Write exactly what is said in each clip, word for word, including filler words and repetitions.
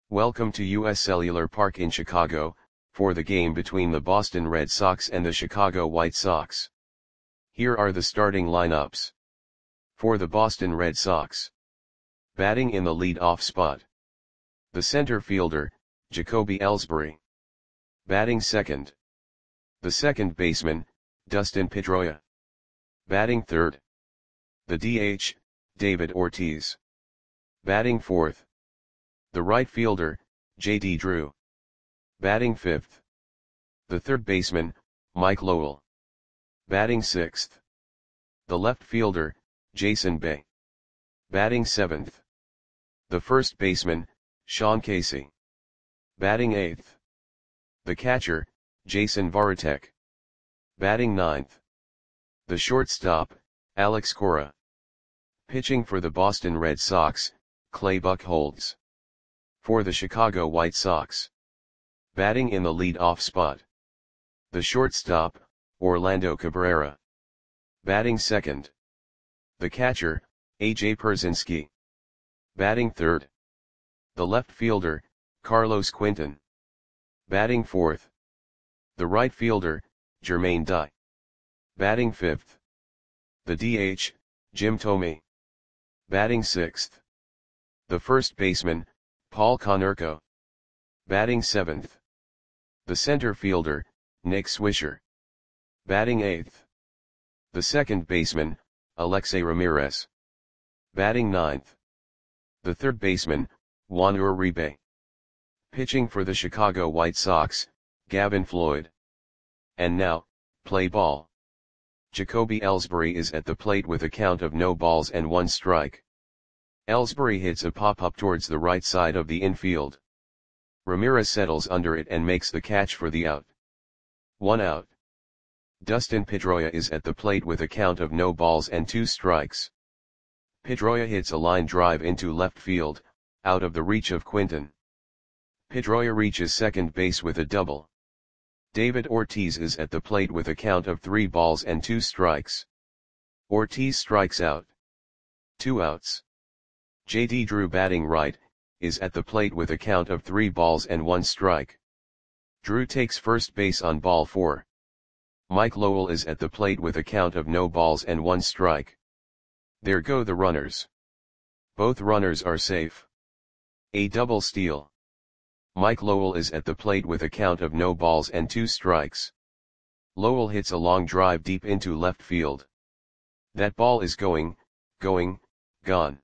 Welcome to U S Cellular Park in Chicago, for the game between the Boston Red Sox and the Chicago White Sox. Here are the starting lineups. For the Boston Red Sox. Batting in the lead-off spot. The center fielder, Jacoby Ellsbury. Batting second. The second baseman, Dustin Pedroia. Batting third. The D H, David Ortiz. Batting fourth. The right fielder, J D Drew. Batting fifth. The third baseman, Mike Lowell. Batting sixth. The left fielder, Jason Bay. Batting seventh. The first baseman, Sean Casey. Batting eighth. The catcher, Jason Varitek. Batting ninth. The shortstop, Alex Cora. Pitching for the Boston Red Sox, Clay Buchholz. For the Chicago White Sox. Batting in the lead-off spot. The shortstop, Orlando Cabrera. Batting second. The catcher, A J Pierzynski. Batting third. The left fielder, Carlos Quinton. Batting fourth. The right fielder, Jermaine Dye. Batting fifth. The D H, Jim Thome. Batting sixth. The first baseman, Paul Konerko. Batting seventh. The center fielder, Nick Swisher. Batting eighth. The second baseman, Alexei Ramirez. Batting ninth. The third baseman, Juan Uribe. Pitching for the Chicago White Sox, Gavin Floyd. And now, play ball. Jacoby Ellsbury is at the plate with a count of no balls and one strike. Ellsbury hits a pop-up towards the right side of the infield. Ramirez settles under it and makes the catch for the out. One out. Dustin Pedroia is at the plate with a count of no balls and two strikes. Pedroia hits a line drive into left field, out of the reach of Quinton. Pedroia reaches second base with a double. David Ortiz is at the plate with a count of three balls and two strikes. Ortiz strikes out. Two outs. J D Drew, batting right, is at the plate with a count of three balls and one strike. Drew takes first base on ball four. Mike Lowell is at the plate with a count of no balls and one strike. There go the runners. Both runners are safe. A double steal. Mike Lowell is at the plate with a count of no balls and two strikes. Lowell hits a long drive deep into left field. That ball is going, going, gone.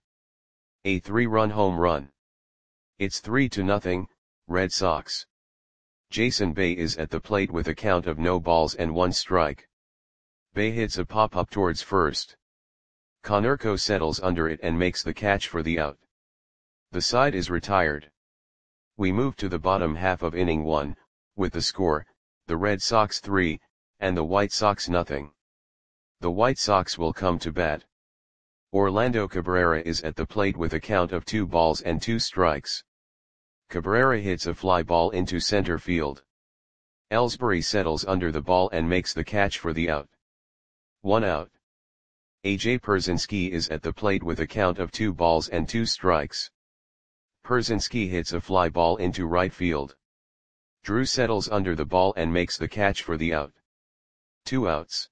A three-run home run. It's three to nothing, Red Sox. Jason Bay is at the plate with a count of no balls and one strike. Bay hits a pop-up towards first. Konerko settles under it and makes the catch for the out. The side is retired. We move to the bottom half of inning one, with the score, the Red Sox three, and the White Sox nothing. The White Sox will come to bat. Orlando Cabrera is at the plate with a count of two balls and two strikes. Cabrera hits a fly ball into center field. Ellsbury settles under the ball and makes the catch for the out. One out. A J Pierzynski is at the plate with a count of two balls and two strikes. Pierzynski hits a fly ball into right field. Drew settles under the ball and makes the catch for the out. Two outs.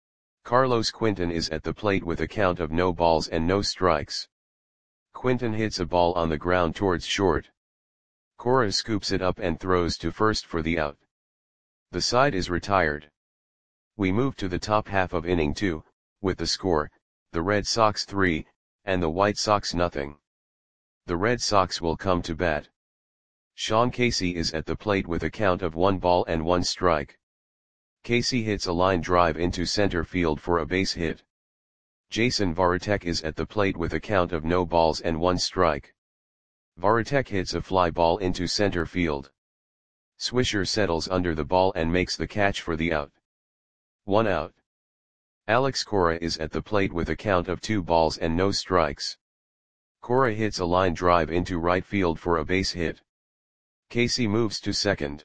Carlos Quinton is at the plate with a count of no balls and no strikes. Quinton hits a ball on the ground towards short. Cora scoops it up and throws to first for the out. The side is retired. We move to the top half of inning two, with the score, the Red Sox three, and the White Sox nothing. The Red Sox will come to bat. Sean Casey is at the plate with a count of one ball and one strike. Casey hits a line drive into center field for a base hit. Jason Varitek is at the plate with a count of no balls and one strike. Varitek hits a fly ball into center field. Swisher settles under the ball and makes the catch for the out. One out. Alex Cora is at the plate with a count of two balls and no strikes. Cora hits a line drive into right field for a base hit. Casey moves to second.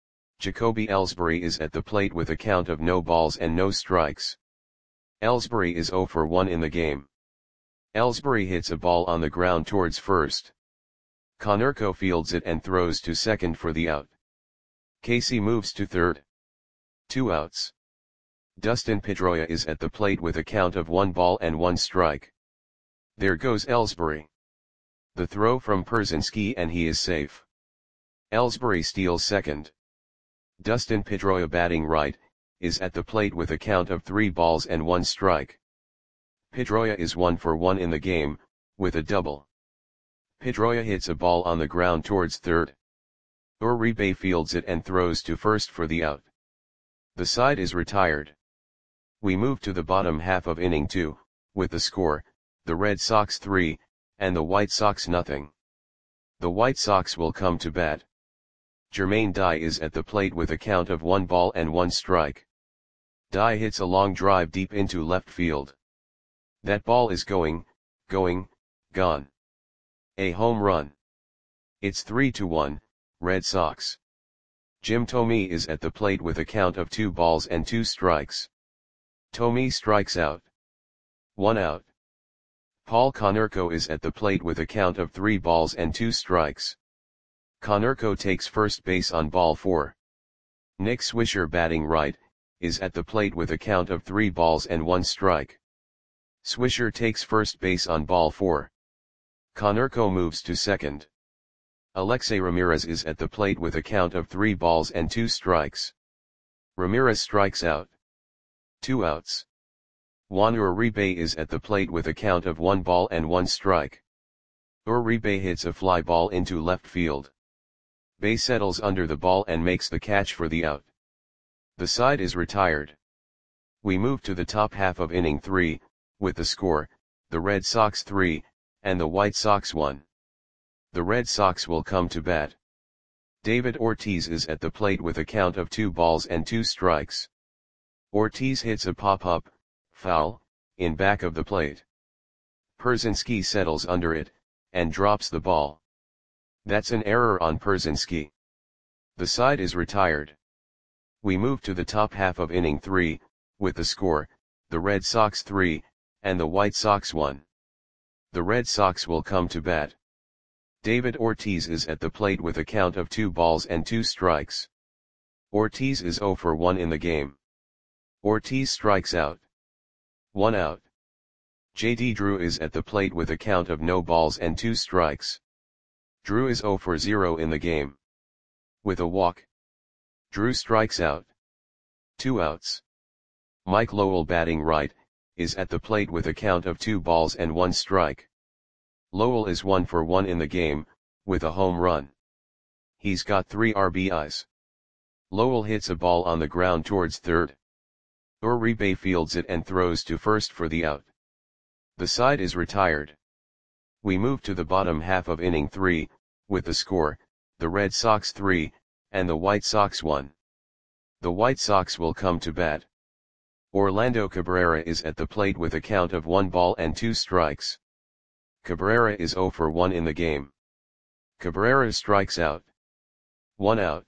Jacoby Ellsbury is at the plate with a count of no balls and no strikes. Ellsbury is zero for one in the game. Ellsbury hits a ball on the ground towards first. Konerko fields it and throws to second for the out. Casey moves to third. Two outs. Dustin Pedroia is at the plate with a count of one ball and one strike. There goes Ellsbury. The throw from Pierzynski and he is safe. Ellsbury steals second. Dustin Pedroia, batting right, is at the plate with a count of three balls and one strike. Pedroia is one for one in the game, with a double. Pedroia hits a ball on the ground towards third. Uribe fields it and throws to first for the out. The side is retired. We move to the bottom half of inning two, with the score, the Red Sox three, and the White Sox nothing. The White Sox will come to bat. Jermaine Dye is at the plate with a count of one ball and one strike. Dye hits a long drive deep into left field. That ball is going, going, gone. A home run. It's three to one, Red Sox. Jim Thome is at the plate with a count of two balls and two strikes. Thome strikes out. One out. Paul Konerko is at the plate with a count of three balls and two strikes. Konerko takes first base on ball four. Nick Swisher, batting right, is at the plate with a count of three balls and one strike. Swisher takes first base on ball four. Konerko moves to second. Alexei Ramirez is at the plate with a count of three balls and two strikes. Ramirez strikes out. Two outs. Juan Uribe is at the plate with a count of one ball and one strike. Uribe hits a fly ball into left field. Bay settles under the ball and makes the catch for the out. The side is retired. We move to the top half of inning three, with the score, the Red Sox three, and the White Sox one. The Red Sox will come to bat. David Ortiz is at the plate with a count of two balls and two strikes. Ortiz hits a pop-up, foul, in back of the plate. Pierzynski settles under it, and drops the ball. That's an error on Pierzynski. The side is retired. We move to the top half of inning three, with the score, the Red Sox three, and the White Sox one. The Red Sox will come to bat. David Ortiz is at the plate with a count of two balls and two strikes. Ortiz is zero for one in the game. Ortiz strikes out. One out. J D Drew is at the plate with a count of no balls and two strikes. Drew is zero for zero in the game. With a walk. Drew strikes out. Two outs. Mike Lowell, batting right, is at the plate with a count of two balls and one strike. Lowell is one for one in the game, with a home run. He's got three R B Is. Lowell hits a ball on the ground towards third. Uribe fields it and throws to first for the out. The side is retired. We move to the bottom half of inning three, with the score, the Red Sox three, and the White Sox one. The White Sox will come to bat. Orlando Cabrera is at the plate with a count of one ball and two strikes. Cabrera is zero for one in the game. Cabrera strikes out. One out.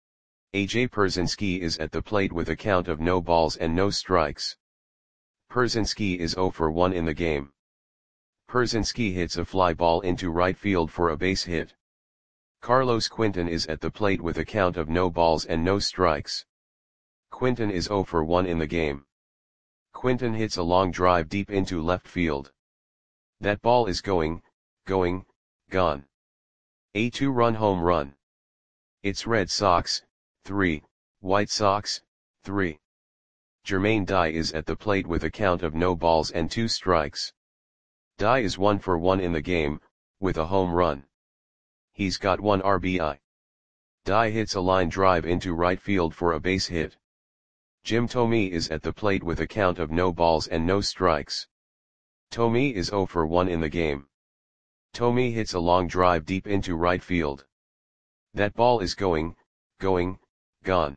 A J Pierzynski is at the plate with a count of no balls and no strikes. Pierzynski is zero for one in the game. Pierzynski hits a fly ball into right field for a base hit. Carlos Quinton is at the plate with a count of no balls and no strikes. Quinton is zero for one in the game. Quinton hits a long drive deep into left field. That ball is going, going, gone. A two-run home run. It's Red Sox, three, White Sox, three. Jermaine Dye is at the plate with a count of no balls and two strikes. Dye is one for one in the game, with a home run. He's got one R B I. Dye hits a line drive into right field for a base hit. Jim Thome is at the plate with a count of no balls and no strikes. Thome is zero for one in the game. Thome hits a long drive deep into right field. That ball is going, going, gone.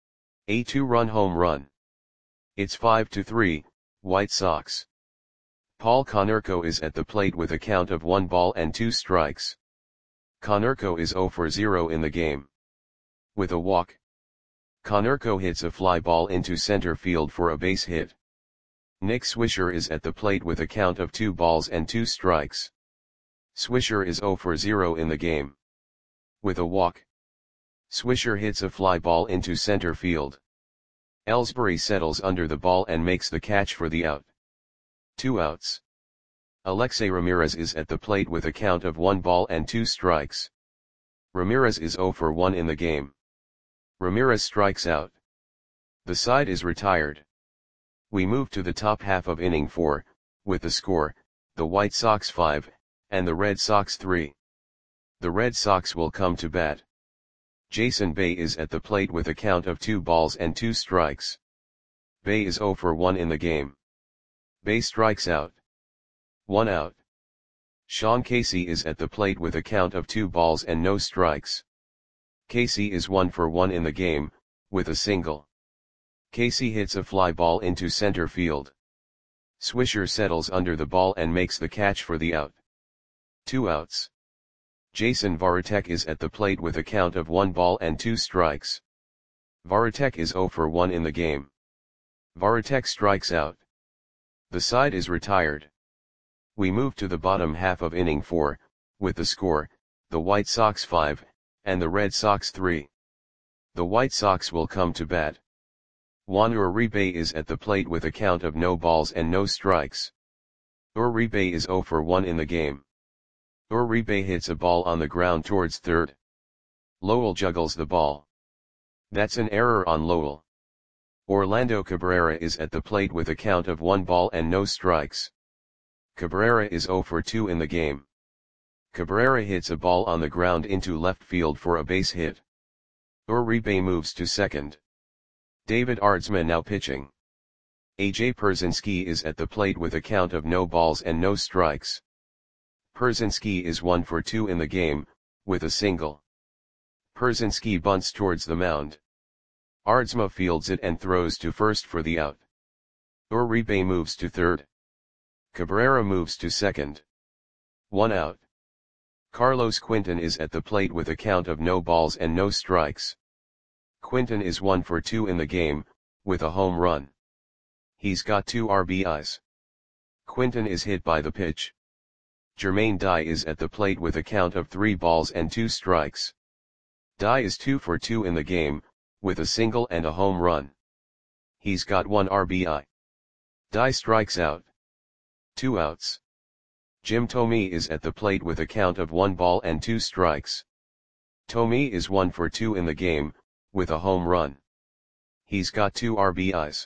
A two-run home run. It's five to three, White Sox. Paul Konerko is at the plate with a count of one ball and two strikes. Konerko is zero for zero in the game. With a walk. Konerko hits a fly ball into center field for a base hit. Nick Swisher is at the plate with a count of two balls and two strikes. Swisher is zero for zero in the game. With a walk, Swisher hits a fly ball into center field. Ellsbury settles under the ball and makes the catch for the out. Two outs. Alexei Ramirez is at the plate with a count of one ball and two strikes. Ramirez is zero for one in the game. Ramirez strikes out. The side is retired. We move to the top half of inning four, with the score, the White Sox five, and the Red Sox three. The Red Sox will come to bat. Jason Bay is at the plate with a count of two balls and two strikes. Bay is zero for one in the game. Bay strikes out. One out. Sean Casey is at the plate with a count of two balls and no strikes. Casey is one for one in the game, with a single. Casey hits a fly ball into center field. Swisher settles under the ball and makes the catch for the out. Two outs. Jason Varitek is at the plate with a count of one ball and two strikes. Varitek is zero for one in the game. Varitek strikes out. The side is retired. We move to the bottom half of inning four, with the score, the White Sox five, and the Red Sox three. The White Sox will come to bat. Juan Uribe is at the plate with a count of no balls and no strikes. Uribe is zero for one in the game. Uribe hits a ball on the ground towards third. Lowell juggles the ball. That's an error on Lowell. Orlando Cabrera is at the plate with a count of one ball and no strikes. Cabrera is zero for two in the game. Cabrera hits a ball on the ground into left field for a base hit. Uribe moves to second. David Aardsma now pitching. A J Pierzynski is at the plate with a count of no balls and no strikes. Pierzynski is one for two in the game, with a single. Pierzynski bunts towards the mound. Aardsma fields it and throws to first for the out. Uribe moves to third. Cabrera moves to second. One out. Carlos Quinton is at the plate with a count of no balls and no strikes. Quinton is one for two in the game, with a home run. He's got two R B Is. Quinton is hit by the pitch. Jermaine Dye is at the plate with a count of three balls and two strikes. Dye is two for two in the game, with a single and a home run. He's got one R B I. Dye strikes out. Two outs. Jim Thome is at the plate with a count of one ball and two strikes. Thome is one for two in the game, with a home run. He's got two R B Is.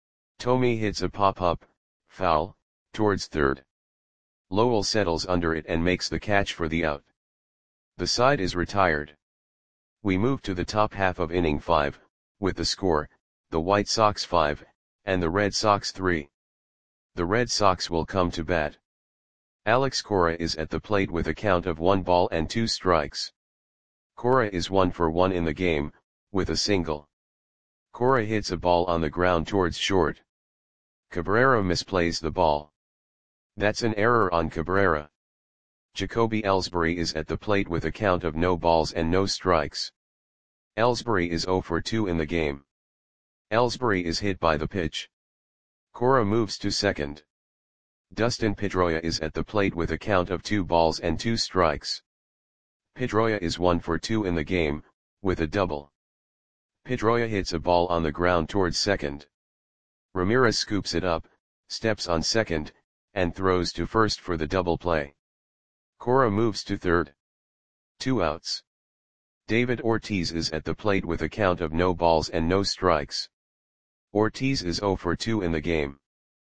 Thome hits a pop-up, foul, towards third. Lowell settles under it and makes the catch for the out. The side is retired. We move to the top half of inning five, with the score, the White Sox five, and the Red Sox three. The Red Sox will come to bat. Alex Cora is at the plate with a count of one ball and two strikes. Cora is one for one in the game, with a single. Cora hits a ball on the ground towards short. Cabrera misplays the ball. That's an error on Cabrera. Jacoby Ellsbury is at the plate with a count of no balls and no strikes. Ellsbury is zero for two in the game. Ellsbury is hit by the pitch. Cora moves to second. Dustin Pedroia is at the plate with a count of two balls and two strikes. Pedroia is one for two in the game, with a double. Pedroia hits a ball on the ground towards second. Ramirez scoops it up, steps on second, and throws to first for the double play. Cora moves to third. Two outs. David Ortiz is at the plate with a count of no balls and no strikes. Ortiz is zero for two in the game.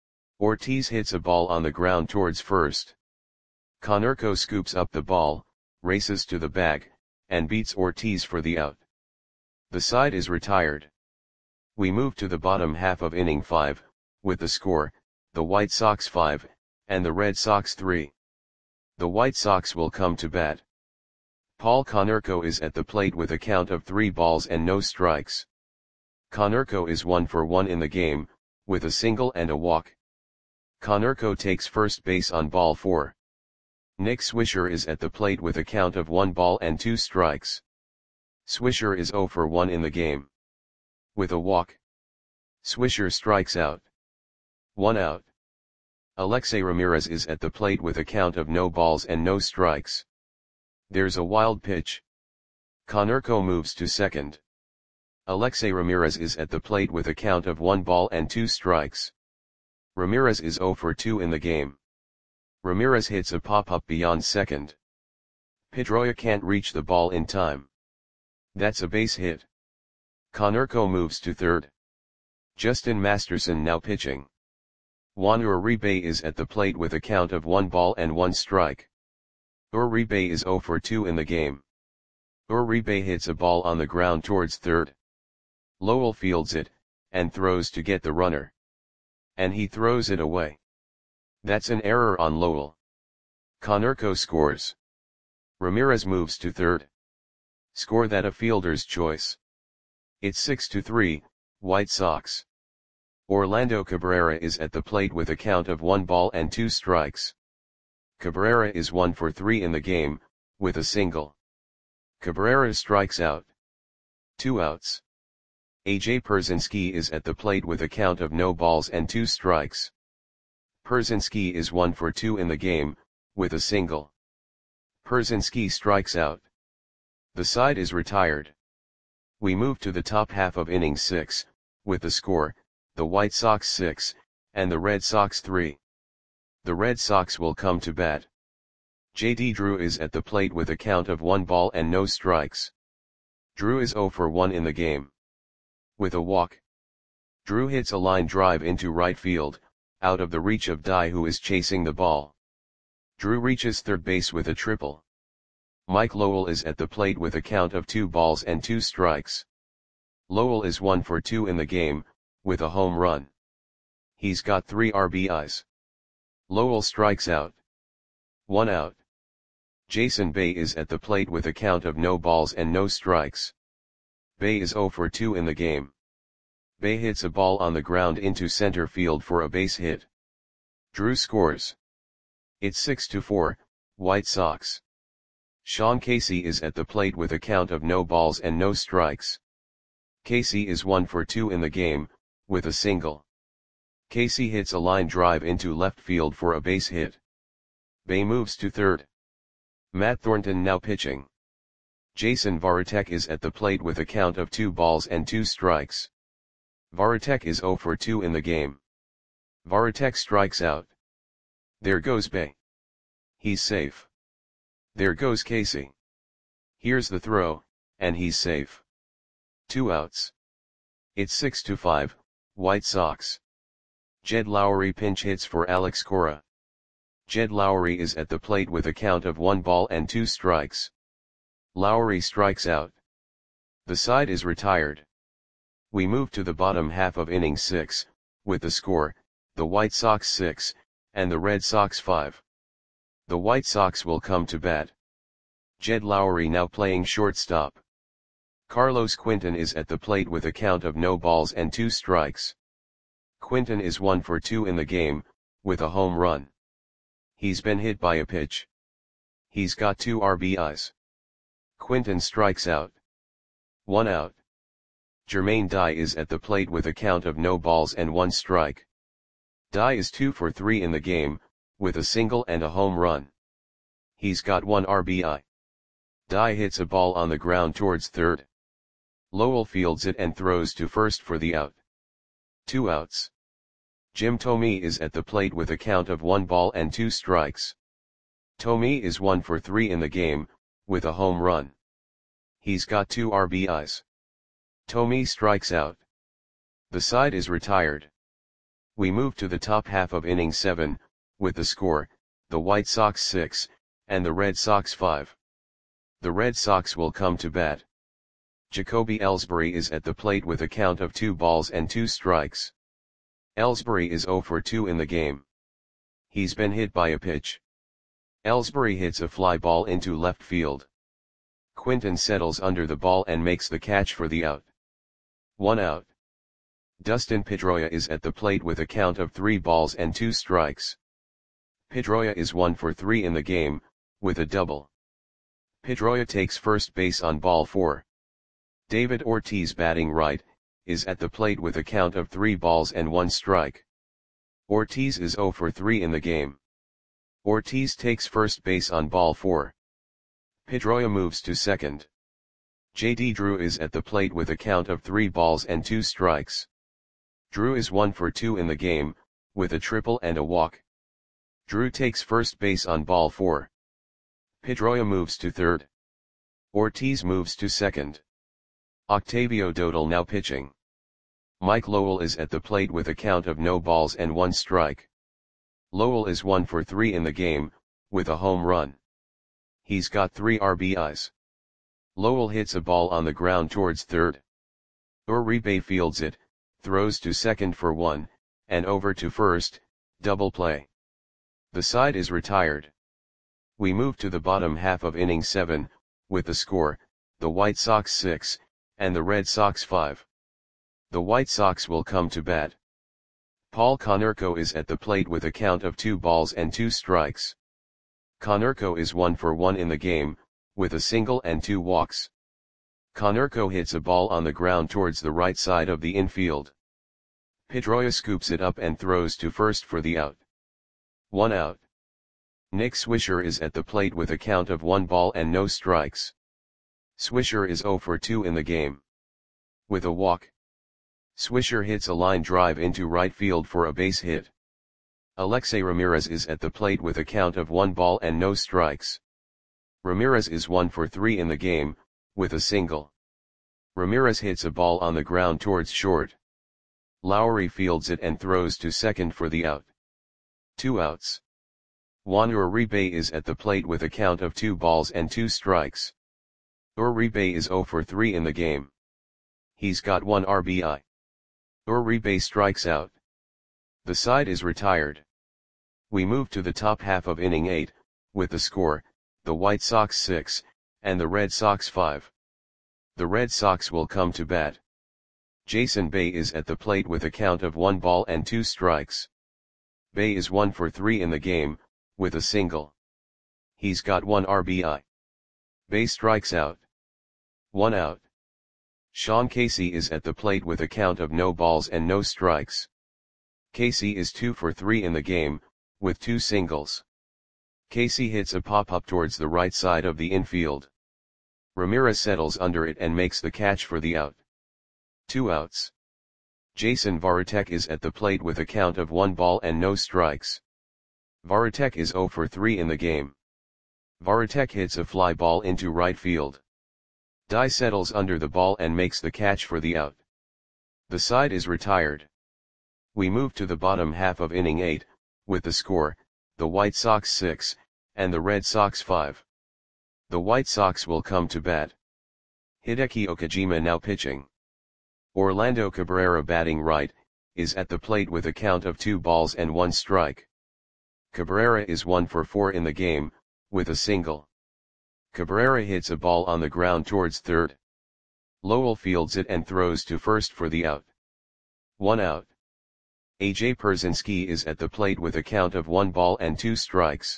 Ortiz hits a ball on the ground towards first. Konerko scoops up the ball, races to the bag, and beats Ortiz for the out. The side is retired. We move to the bottom half of inning five, with the score, the White Sox five, and the Red Sox three. The White Sox will come to bat. Paul Konerko is at the plate with a count of three balls and no strikes. Konerko is one for one in the game, with a single and a walk. Konerko takes first base on ball four. Nick Swisher is at the plate with a count of one ball and two strikes. Swisher is zero for one in the game. With a walk. Swisher strikes out. One out. Alexei Ramirez is at the plate with a count of no balls and no strikes. There's a wild pitch. Konerko moves to second. Alexei Ramirez is at the plate with a count of one ball and two strikes. Ramirez is zero for two in the game. Ramirez hits a pop-up beyond second. Pedroia can't reach the ball in time. That's a base hit. Konerko moves to third. Justin Masterson now pitching. Juan Uribe is at the plate with a count of one ball and one strike. Uribe is zero for two in the game. Uribe hits a ball on the ground towards third. Lowell fields it, and throws to get the runner. And he throws it away. That's an error on Lowell. Konerko scores. Ramirez moves to third. Score that a fielder's choice. It's six to three, White Sox. Orlando Cabrera is at the plate with a count of one ball and two strikes. Cabrera is one for three in the game, with a single. Cabrera strikes out. Two outs. A J Pierzynski is at the plate with a count of no balls and two strikes. Pierzynski is one for two in the game, with a single. Pierzynski strikes out. The side is retired. We move to the top half of inning six, with the score, the White Sox six, and the Red Sox three. The Red Sox will come to bat. J D Drew is at the plate with a count of one ball and no strikes. Drew is zero for one in the game. With a walk. Drew hits a line drive into right field, out of the reach of Dye, who is chasing the ball. Drew reaches third base with a triple. Mike Lowell is at the plate with a count of two balls and two strikes. Lowell is one for two in the game, with a home run. He's got three R B Is. Lowell strikes out. One out. Jason Bay is at the plate with a count of no balls and no strikes. Bay is zero for two in the game. Bay hits a ball on the ground into center field for a base hit. Drew scores. It's six to four, White Sox. Sean Casey is at the plate with a count of no balls and no strikes. Casey is one for two in the game, with a single. Casey hits a line drive into left field for a base hit. Bay moves to third. Matt Thornton now pitching. Jason Varitek is at the plate with a count of two balls and two strikes. Varitek is zero for two in the game. Varitek strikes out. There goes Bay. He's safe. There goes Casey. Here's the throw, and he's safe. Two outs. It's six to five, White Sox. Jed Lowry pinch hits for Alex Cora. Jed Lowry is at the plate with a count of one ball and two strikes. Lowry strikes out. The side is retired. We move to the bottom half of inning six, with the score, the White Sox six, and the Red Sox five. The White Sox will come to bat. Jed Lowry now playing shortstop. Carlos Quinton is at the plate with a count of no balls and two strikes. Quinton is one for two in the game, with a home run. He's been hit by a pitch. He's got two R B Is. Quinton strikes out. One out. Jermaine Dye is at the plate with a count of no balls and one strike. Dye is two for three in the game, with a single and a home run. He's got one R B I. Dye hits a ball on the ground towards third. Lowell fields it and throws to first for the out. Two outs. Jim Thome is at the plate with a count of one ball and two strikes. Thome is one for three in the game, with a home run. He's got two R B Is. Thome strikes out. The side is retired. We move to the top half of inning seven, with the score, the White Sox six, and the Red Sox five. The Red Sox will come to bat. Jacoby Ellsbury is at the plate with a count of two balls and two strikes. Ellsbury is zero for two in the game. He's been hit by a pitch. Ellsbury hits a fly ball into left field. Quinton settles under the ball and makes the catch for the out. One out. Dustin Pedroia is at the plate with a count of three balls and two strikes. Pedroia is one for three in the game, with a double. Pedroia takes first base on ball four. David Ortiz, batting right, is at the plate with a count of three balls and one strike. Ortiz is zero for three in the game. Ortiz takes first base on ball four. Pedroia moves to second. J D Drew is at the plate with a count of three balls and two strikes. Drew is one for two in the game, with a triple and a walk. Drew takes first base on ball four. Pedroia moves to third. Ortiz moves to second. Octavio Dodal now pitching. Mike Lowell is at the plate with a count of no balls and one strike. Lowell is one for three in the game, with a home run. He's got three R B Is. Lowell hits a ball on the ground towards third. Uribe fields it, throws to second for one, and over to first, double play. The side is retired. We move to the bottom half of inning seven, with the score, the White Sox six, and the Red Sox five. The White Sox will come to bat. Paul Konerko is at the plate with a count of two balls and two strikes. Konerko is one for one in the game, with a single and two walks. Konerko hits a ball on the ground towards the right side of the infield. Pedroia scoops it up and throws to first for the out. One out. Nick Swisher is at the plate with a count of one ball and no strikes. Swisher is zero for two in the game. With a walk. Swisher hits a line drive into right field for a base hit. Alexei Ramirez is at the plate with a count of one ball and no strikes. Ramirez is one for three in the game, with a single. Ramirez hits a ball on the ground towards short. Lowry fields it and throws to second for the out. Two outs. Juan Uribe is at the plate with a count of two balls and two strikes. Uribe is zero for three in the game. He's got one R B I. Uribe strikes out. The side is retired. We move to the top half of inning eight, with the score, the White Sox six, and the Red Sox five. The Red Sox will come to bat. Jason Bay is at the plate with a count of one ball and two strikes. Bay is one for three in the game, with a single. He's got one R B I. Bay strikes out. One out. Sean Casey is at the plate with a count of no balls and no strikes. Casey is two for three in the game, with two singles. Casey hits a pop-up towards the right side of the infield. Ramirez settles under it and makes the catch for the out. Two outs. Jason Varitek is at the plate with a count of one ball and no strikes. Varitek is zero for three in the game. Varitek hits a fly ball into right field. Dye settles under the ball and makes the catch for the out. The side is retired. We move to the bottom half of inning eight, with the score, the White Sox six, and the Red Sox five. The White Sox will come to bat. Hideki Okajima now pitching. Orlando Cabrera batting right, is at the plate with a count of two balls and one strike. Cabrera is one for four in the game, with a single. Cabrera hits a ball on the ground towards third. Lowell fields it and throws to first for the out. One out. A J Pierzynski is at the plate with a count of one ball and two strikes.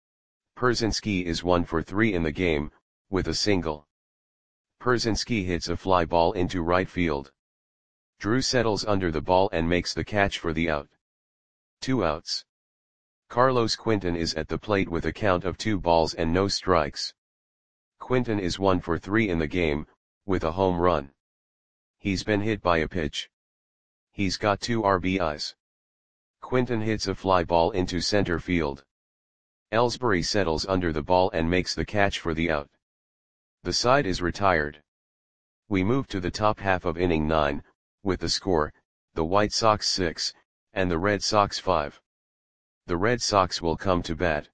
Pierzynski is one for three in the game, with a single. Pierzynski hits a fly ball into right field. Drew settles under the ball and makes the catch for the out. Two outs. Carlos Quinton is at the plate with a count of two balls and no strikes. Quinton is one for three in the game, with a home run. He's been hit by a pitch. He's got two R B Is. Quinton hits a fly ball into center field. Ellsbury settles under the ball and makes the catch for the out. The side is retired. We move to the top half of inning nine, with the score, the White Sox six, and the Red Sox five. The Red Sox will come to bat.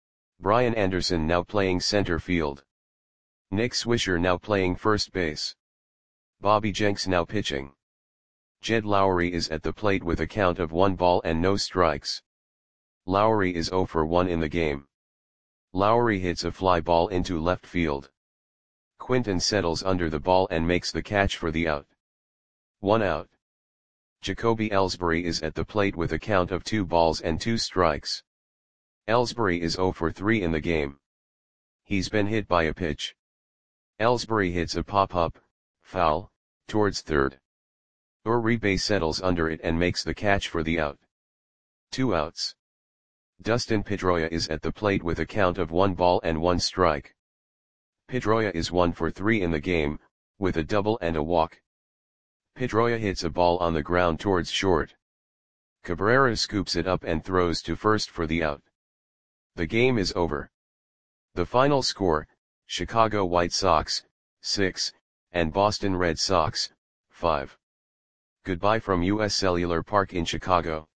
Brian Anderson now playing center field. Nick Swisher now playing first base. Bobby Jenks now pitching. Jed Lowry is at the plate with a count of one ball and no strikes. Lowry is zero for one in the game. Lowry hits a fly ball into left field. Quinton settles under the ball and makes the catch for the out. One out. Jacoby Ellsbury is at the plate with a count of two balls and two strikes. Ellsbury is zero for three in the game. He's been hit by a pitch. Ellsbury hits a pop-up, foul, towards third. Uribe settles under it and makes the catch for the out. Two outs. Dustin Pedroia is at the plate with a count of one ball and one strike. Pedroia is one for three in the game, with a double and a walk. Pedroia hits a ball on the ground towards short. Cabrera scoops it up and throws to first for the out. The game is over. The final score, Chicago White Sox, six, and Boston Red Sox, five. Goodbye from U S Cellular Park in Chicago.